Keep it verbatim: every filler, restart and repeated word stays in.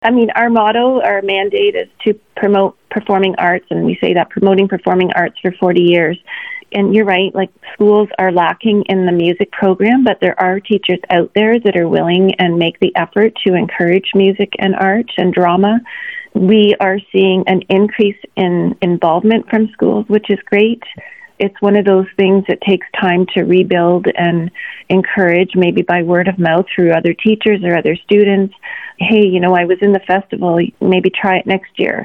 I mean, our motto, our mandate is to promote performing arts, and we say that promoting performing arts for forty years. And you're right, like schools are lacking in the music program, but there are teachers out there that are willing and make the effort to encourage music and art and drama. We are seeing an increase in involvement from schools, which is great. It's one of those things that takes time to rebuild and encourage, maybe by word of mouth through other teachers or other students. Hey, you know, I was in the festival, maybe try it next year.